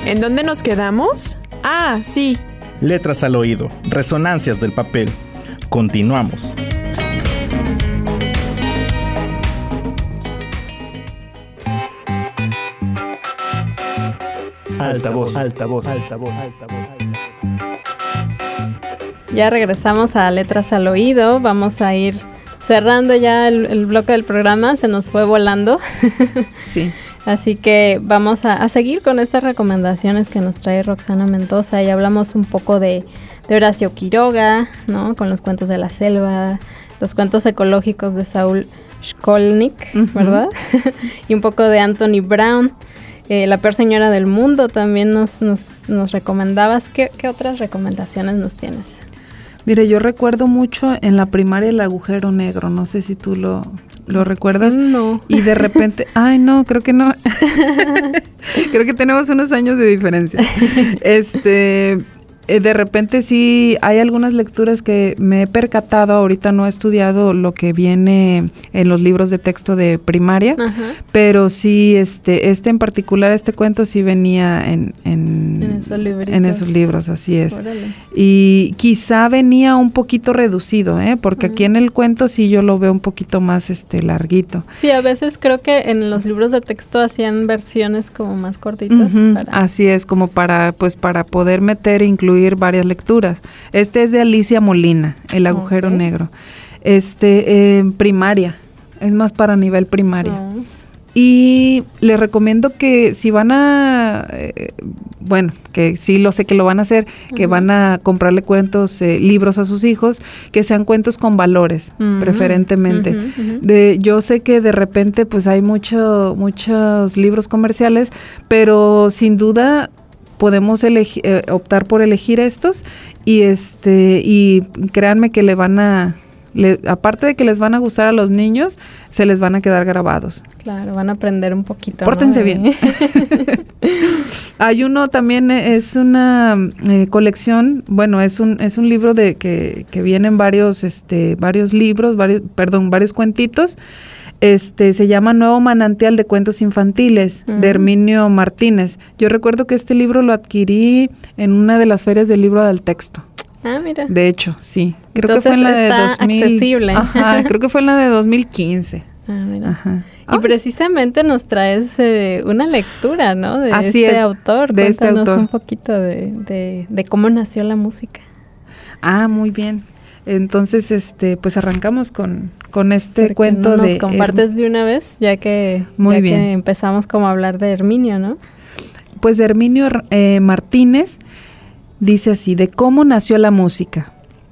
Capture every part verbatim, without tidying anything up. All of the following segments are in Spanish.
¿En dónde nos quedamos? Ah, sí. Letras al oído, resonancias del papel. Continuamos. Altavoz, altavoz, altavoz, altavoz. Ya regresamos a Letras al Oído. Vamos a ir cerrando ya el, el bloque del programa. Se nos fue volando. Sí. Así que vamos a, a seguir con estas recomendaciones que nos trae Roxana Mendoza. Y hablamos un poco de, de Horacio Quiroga, ¿no? Con los cuentos de la selva, los cuentos ecológicos de Saúl Shkolnik, uh-huh. ¿verdad? Y un poco de Anthony Brown. Eh, La peor señora del mundo también nos, nos, nos recomendabas. ¿Qué, ¿Qué otras recomendaciones nos tienes? Mire, yo recuerdo mucho en la primaria El agujero negro. No sé si tú lo, lo recuerdas. No. Y de repente, ay no, creo que no. Creo que tenemos unos años de diferencia. Este... De repente sí hay algunas lecturas que me he percatado, ahorita no he estudiado lo que viene en los libros de texto de primaria, ajá. Pero sí, este este en particular, este cuento sí venía en, en, en, esos, en esos libros, así es. Órale. Y quizá venía un poquito reducido, ¿eh? Porque uh-huh. aquí en el cuento sí yo lo veo un poquito más este larguito. Sí, a veces creo que en los libros de texto hacían versiones como más cortitas. Uh-huh. Para... Así es, como para, pues para poder meter e incluir varias lecturas. Este es de Alicia Molina, El agujero okay. negro. Este, eh, primaria, es más para nivel primaria. Uh. Y les recomiendo que si van a, eh, bueno, que sí lo sé que lo van a hacer, uh-huh. que van a comprarle cuentos, eh, libros a sus hijos, que sean cuentos con valores, uh-huh. preferentemente. Uh-huh, uh-huh. De, yo sé que de repente pues hay mucho, muchos libros comerciales, pero sin duda podemos elegir, eh, optar por elegir estos y este y créanme que le van a le, aparte de que les van a gustar a los niños, se les van a quedar grabados. Claro, van a aprender un poquito. Pórtense, ¿no? Bien. Hay uno también, es una eh, colección, bueno, es un es un libro de que, que vienen varios este varios libros, varios perdón, varios cuentitos. Este se llama Nuevo Manantial de Cuentos Infantiles, uh-huh. de Herminio Martínez. Yo recuerdo que este libro lo adquirí en una de las ferias del libro del texto. Ah, mira. De hecho, sí. Creo Entonces que fue en la de está dos mil. Accesible. Ajá, creo que fue en la de dos mil quince. Ah, mira. Ajá. Y oh. precisamente nos traes eh, una lectura, ¿no? De Así este es, autor. De Cuéntanos este autor. un poquito de, de, de cómo nació la música. Ah, muy bien. Entonces, este, pues arrancamos con, con este Porque cuento no nos de... compartes Her- de una vez, ya que, Muy ya bien. que empezamos como a hablar de Herminio, ¿no? Pues de Herminio eh, Martínez dice así, de cómo nació la música.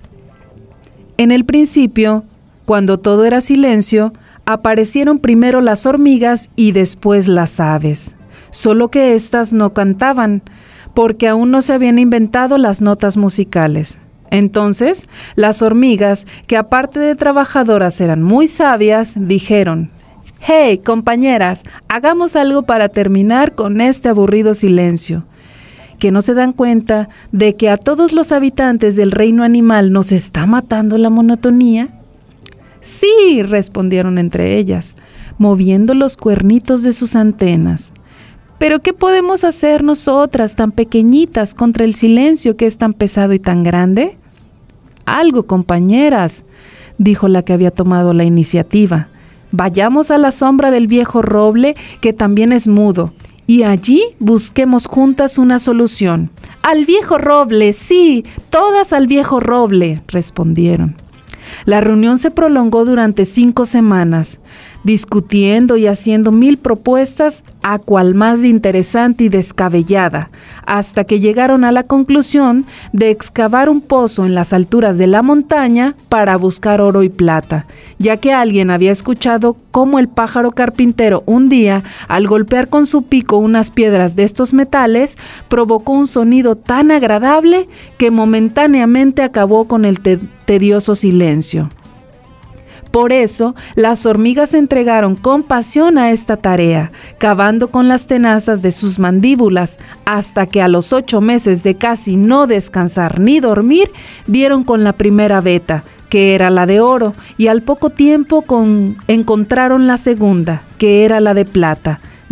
En el principio, cuando todo era silencio, aparecieron primero las hormigas y después las aves. Solo que éstas no cantaban, porque aún no se habían inventado las notas musicales. Entonces, las hormigas, que aparte de trabajadoras eran muy sabias, dijeron, «Hey, compañeras, hagamos algo para terminar con este aburrido silencio». ¿Que no se dan cuenta de que a todos los habitantes del reino animal nos está matando la monotonía? «Sí», respondieron entre ellas, moviendo los cuernitos de sus antenas. «¿Pero qué podemos hacer nosotras tan pequeñitas contra el silencio que es tan pesado y tan grande?» «Algo, compañeras», dijo la que había tomado la iniciativa. «Vayamos a la sombra del viejo roble, que también es mudo, y allí busquemos juntas una solución». «Al viejo roble, sí, todas al viejo roble», respondieron. La reunión se prolongó durante cinco semanas, discutiendo y haciendo mil propuestas, a cual más interesante y descabellada, hasta que llegaron a la conclusión de excavar un pozo en las alturas de la montaña para buscar oro y plata, ya que alguien había escuchado cómo el pájaro carpintero un día, al golpear con su pico unas piedras de estos metales, provocó un sonido tan agradable que momentáneamente acabó con el te- tedioso silencio. Por eso, las hormigas se entregaron con pasión a esta tarea, cavando con las tenazas de sus mandíbulas, hasta que a los ocho meses de casi no descansar ni dormir, dieron con la primera veta, que era la de oro, y al poco tiempo con, encontraron la segunda, que era la de plata.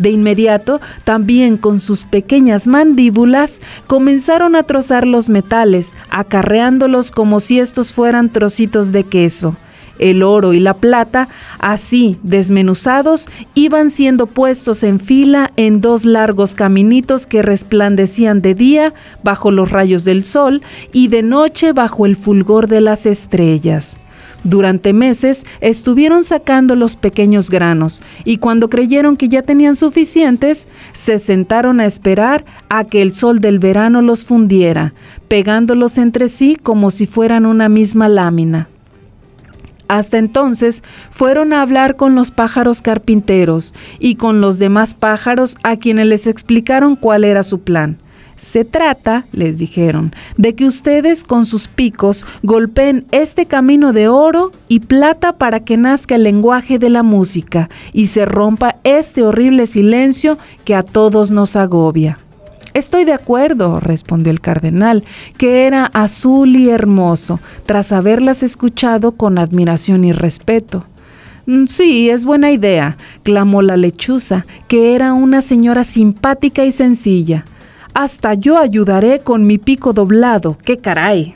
De inmediato, también con sus pequeñas mandíbulas, comenzaron a trozar los metales, acarreándolos como si estos fueran trocitos de queso. El oro y la plata, así desmenuzados, iban siendo puestos en fila en dos largos caminitos que resplandecían de día bajo los rayos del sol y de noche bajo el fulgor de las estrellas. Durante meses estuvieron sacando los pequeños granos y cuando creyeron que ya tenían suficientes, se sentaron a esperar a que el sol del verano los fundiera, pegándolos entre sí como si fueran una misma lámina. Hasta entonces fueron a hablar con los pájaros carpinteros y con los demás pájaros a quienes les explicaron cuál era su plan. Se trata, les dijeron, de que ustedes con sus picos golpeen este camino de oro y plata para que nazca el lenguaje de la música y se rompa este horrible silencio que a todos nos agobia. Estoy de acuerdo, respondió el cardenal, que era azul y hermoso, tras haberlas escuchado con admiración y respeto. Sí, es buena idea, clamó la lechuza, que era una señora simpática y sencilla. Hasta yo ayudaré con mi pico doblado, ¡qué caray!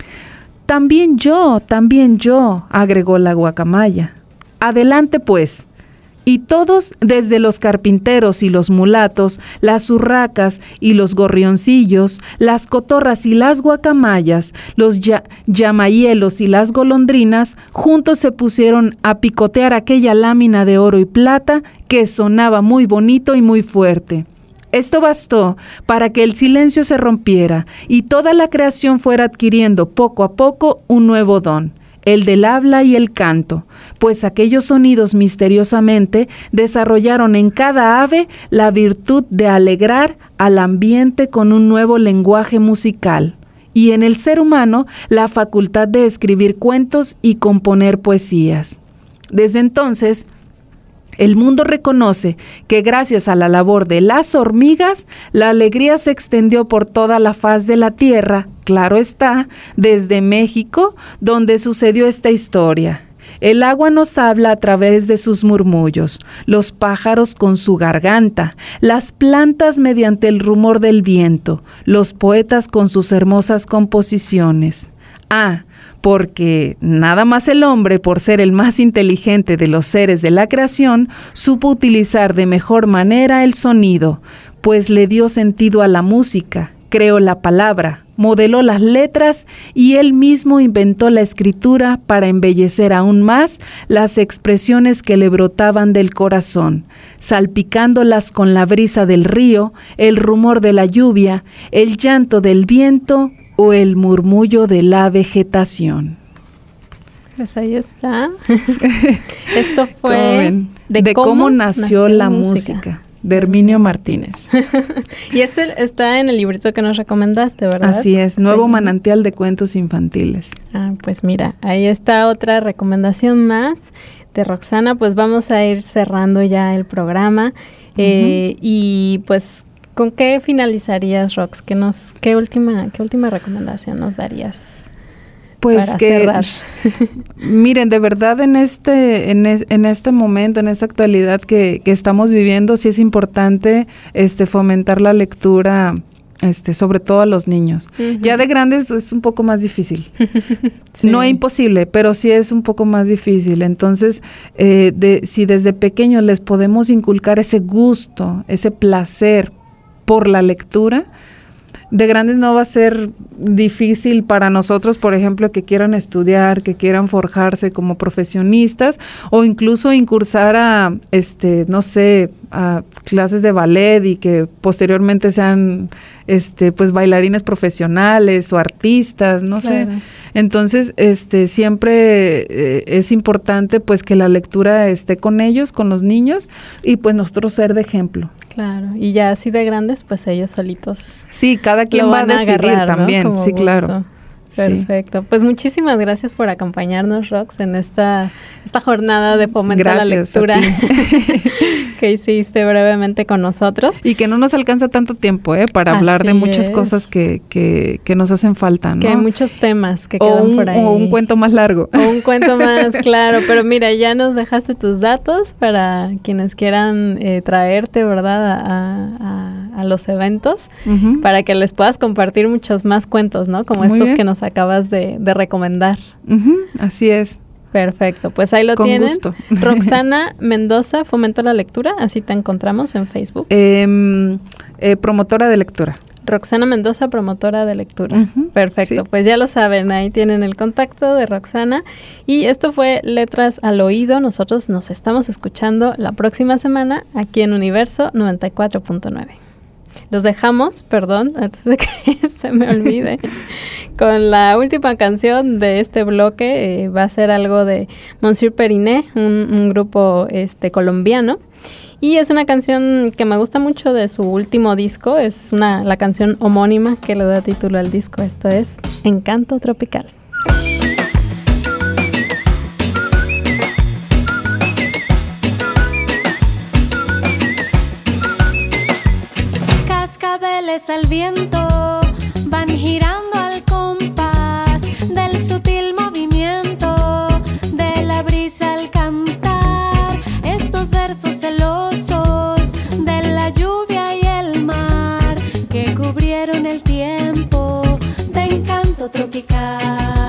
También yo, también yo, agregó la guacamaya. Adelante pues. Y todos, desde los carpinteros y los mulatos, las urracas y los gorrioncillos, las cotorras y las guacamayas, los ya- llamayielos y las golondrinas, juntos se pusieron a picotear aquella lámina de oro y plata que sonaba muy bonito y muy fuerte. Esto bastó para que el silencio se rompiera y toda la creación fuera adquiriendo poco a poco un nuevo don, el del habla y el canto, pues aquellos sonidos misteriosamente desarrollaron en cada ave la virtud de alegrar al ambiente con un nuevo lenguaje musical, y en el ser humano la facultad de escribir cuentos y componer poesías. Desde entonces, el mundo reconoce que gracias a la labor de las hormigas, la alegría se extendió por toda la faz de la tierra, claro está, desde México, donde sucedió esta historia. El agua nos habla a través de sus murmullos, los pájaros con su garganta, las plantas mediante el rumor del viento, los poetas con sus hermosas composiciones. Ah, porque nada más el hombre, por ser el más inteligente de los seres de la creación, supo utilizar de mejor manera el sonido, pues le dio sentido a la música, creó la palabra, modeló las letras y él mismo inventó la escritura para embellecer aún más las expresiones que le brotaban del corazón, salpicándolas con la brisa del río, el rumor de la lluvia, el llanto del viento o el murmullo de la vegetación. Pues ahí está. Esto fue de, de cómo, cómo nació, nació la música. música. De Herminio Martínez. Y este está en el librito que nos recomendaste, ¿verdad? Así es, Nuevo sí. Manantial de Cuentos Infantiles. Ah, pues mira, ahí está otra recomendación más de Roxana. Pues vamos a ir cerrando ya el programa. Uh-huh. Eh, y pues, ¿con qué finalizarías, Rox? ¿Qué, nos, qué, última, ¿Qué última recomendación nos darías? Pues para que, cerrar. Miren, de verdad en este, en, es, en este momento, en esta actualidad que, que estamos viviendo, sí es importante este, fomentar la lectura, este, sobre todo a los niños. Uh-huh. Ya de grandes es un poco más difícil. Sí. No es imposible, pero sí es un poco más difícil. Entonces, eh, de, si desde pequeños les podemos inculcar ese gusto, ese placer por la lectura, de grandes no va a ser difícil para nosotros, por ejemplo, que quieran estudiar, que quieran forjarse como profesionistas o incluso incursar a, este, no sé, a clases de ballet y que posteriormente sean, este, pues bailarines profesionales o artistas, no claro. sé. Entonces, este, siempre eh, es importante, pues, que la lectura esté con ellos, con los niños y, pues, nosotros ser de ejemplo. Claro, y ya así de grandes, pues ellos solitos. Sí, cada quien va a decidir agarrar, también, ¿no? Sí, gusto. Claro. Perfecto. Sí. Pues muchísimas gracias por acompañarnos, Rox, en esta, esta jornada de fomento a la lectura que hiciste brevemente con nosotros. Y que no nos alcanza tanto tiempo, ¿eh? Para Así hablar de muchas es. cosas que, que, que nos hacen falta, ¿no? Que hay muchos temas que o quedan un, por ahí. O un cuento más largo. O un cuento más, claro. Pero mira, ya nos dejaste tus datos para quienes quieran eh, traerte, ¿verdad? A, a, a los eventos, uh-huh. para que les puedas compartir muchos más cuentos, ¿no? Como Muy estos bien. que nos acabas de, de recomendar. Uh-huh. Así es. Perfecto, pues ahí lo Con tienen. Gusto. Roxana Mendoza, Fomento a la Lectura, así te encontramos en Facebook. Eh, eh, promotora de lectura. Roxana Mendoza, promotora de lectura. Uh-huh. Perfecto, sí. Pues ya lo saben, ahí tienen el contacto de Roxana. Y esto fue Letras al Oído. Nosotros nos estamos escuchando la próxima semana aquí en Universo noventa y cuatro punto nueve. Los dejamos, perdón, antes de que se me olvide, con la última canción de este bloque. Eh, va a ser algo de Monsieur Periné, un, un grupo este, colombiano. Y es una canción que me gusta mucho de su último disco. Es una, la canción homónima que le da título al disco. Esto es Encanto Tropical. Cascabeles al viento van girando al compás del sutil movimiento de la brisa al cantar estos versos celosos de la lluvia y el mar que cubrieron el tiempo de encanto tropical.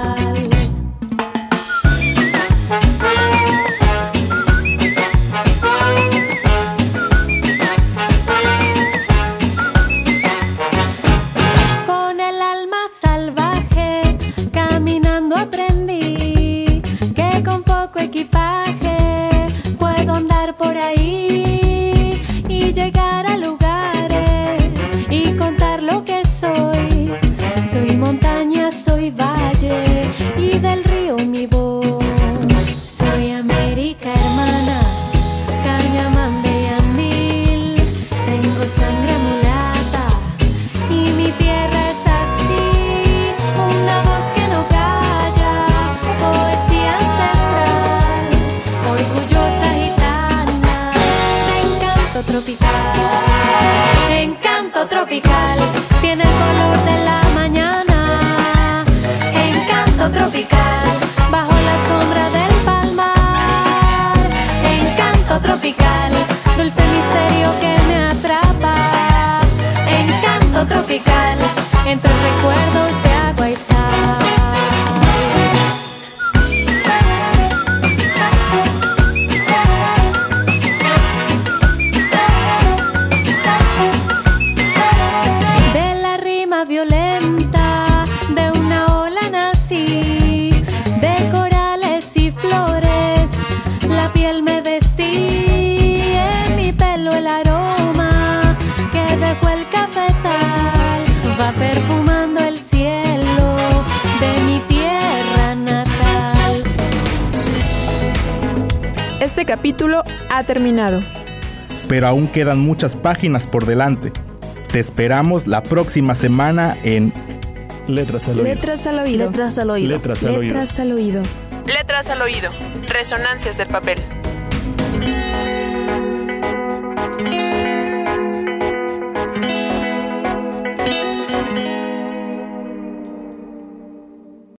Este capítulo ha terminado. Pero aún quedan muchas páginas por delante. Te esperamos la próxima semana en Letras al Oído. Letras al Oído. Letras al Oído. Letras al Oído. Letras al Oído. Letras al Oído. Resonancias del papel.